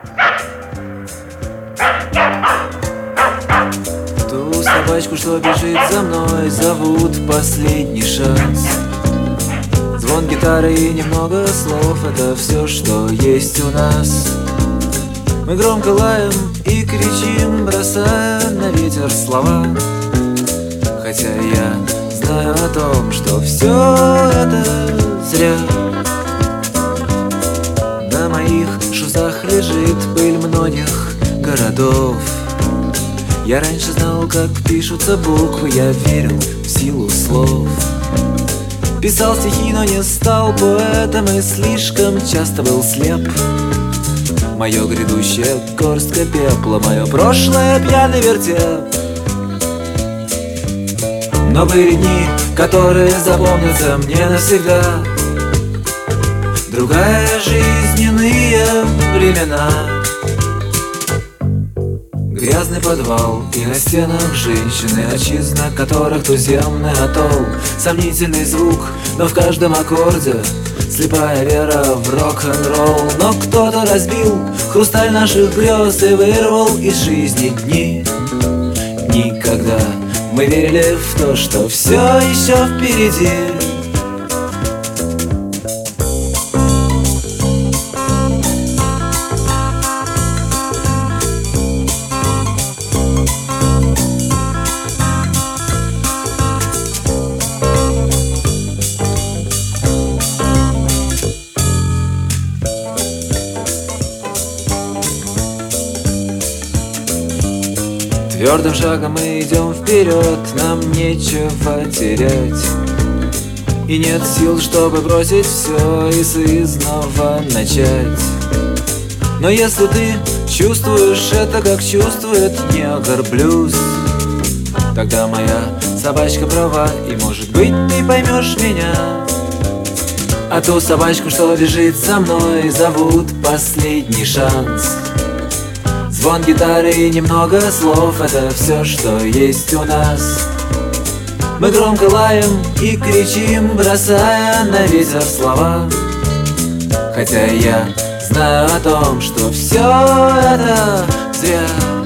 Ту собачку, что бежит за мной, зовут последний шанс. Звон гитары и немного слов — это все, что есть у нас. Мы громко лаем и кричим, бросая на ветер слова. Хотя я знаю о том, что все это зря. На моих шузах лежит пыль многих городов. Я раньше знал, как пишутся буквы, я верил в силу слов. Писал стихи, но не стал поэтом и слишком часто был слеп. Мое грядущее горстка пепла, мое прошлое пьяный вертеп. Но были дни, которые запомнятся мне навсегда. Другая жизненные времена. Грязный подвал и на стенах женщины, отчизна которых туземный атолл. Сомнительный звук, но в каждом аккорде слепая вера в рок-н-ролл. Но кто-то разбил хрусталь наших грез и вырвал из жизни дни. Никогда мы верили в то, что все еще впереди. Твердым шагом мы идем вперед, нам нечего терять. И нет сил, чтобы бросить все и снова начать. Но если ты чувствуешь это, как чувствует негр блюз, тогда моя собачка права, и может быть ты поймешь меня. А ту собачку, что бежит за мной, зовут последний шанс. Звон гитары и немного слов — это все, что есть у нас. Мы громко лаем и кричим, бросая на ветер слова. Хотя я знаю о том, что все это зря.